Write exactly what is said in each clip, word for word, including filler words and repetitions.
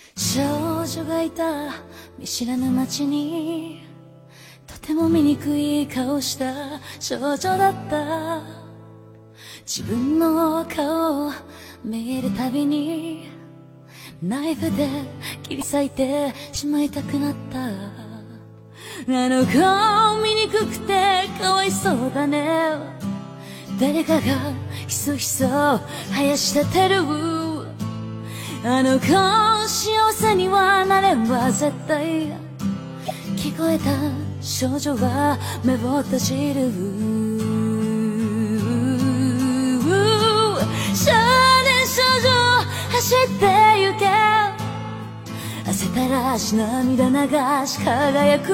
少女がいた見知らぬ街に、とても醜い顔した少女だった。自分の顔を見るたびにナイフで切り裂いてしまいたくなった。あの子醜くてかわいそうだね。誰かがひそひそ生やし立てる。あの子幸せにはなれんわ絶対。聞こえた少女は目を閉じる。少年少女走って行け。汗たらし涙流し輝く。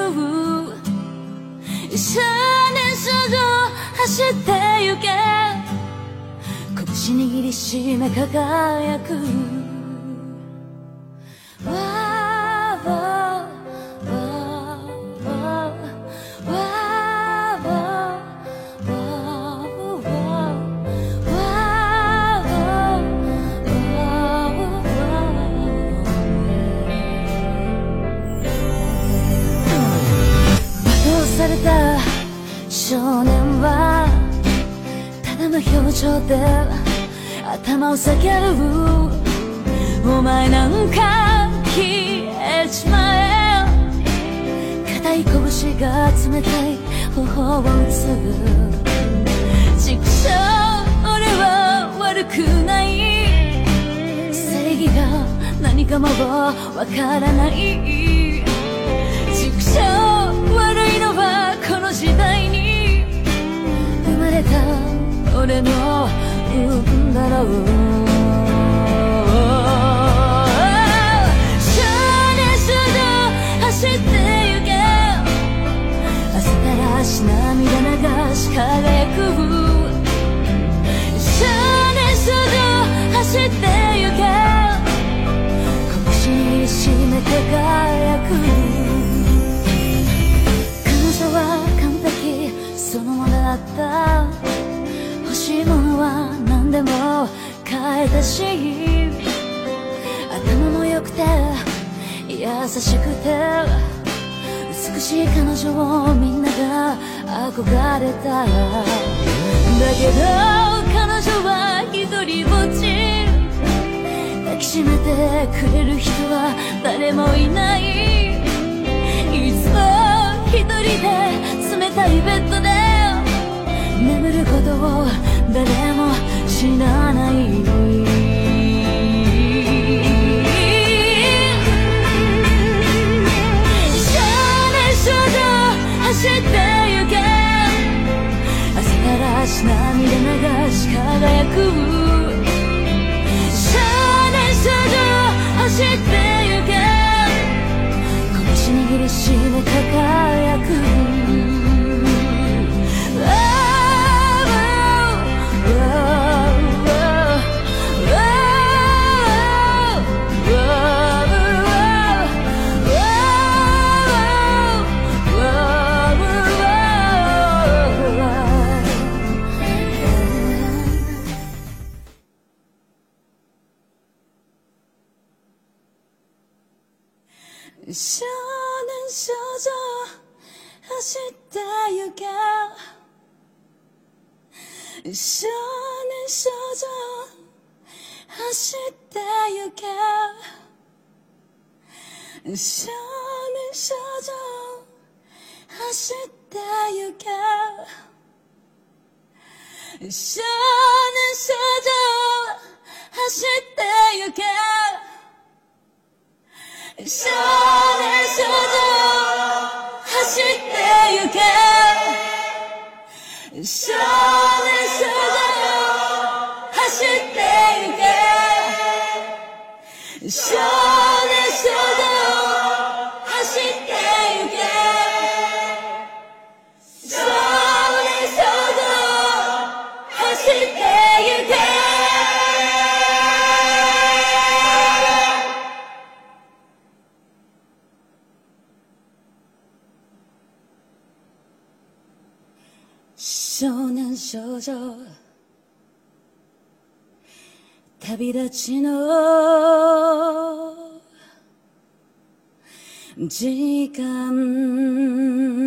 少年少女走って行け。拳握りしめ輝く。された少年はただの表情で頭を下げる。お前なんか消えちまえ。硬い拳が冷たい頬を打つ。畜生俺は悪くない。正義が何かもわからない。畜生悪いのはこの時代に生まれた俺の運だろう。少年少女走って行け。汗たらし涙流し輝く。少年少女走って行け。拳握りしめ輝く。そのものだった。欲しいものは何でも買えたし、頭も良くて優しくて美しい彼女をみんなが憧れた。だけど彼女は一人ぼっち。抱きしめてくれる人は誰もいない。いつも一人で冷たいベッドで眠ることを誰も知らない。少年少女走って行け。汗たらし涙流し輝く。少年少女走って行け。拳握りしめ輝く。少年少女走って行け。少年少女走って行け。少年少女走って行け。少年少女走って行け。少年少女走って行け。少年少女走って行け。少年少女走って行け。少年少女走って行け。少年少女旅立ちの時間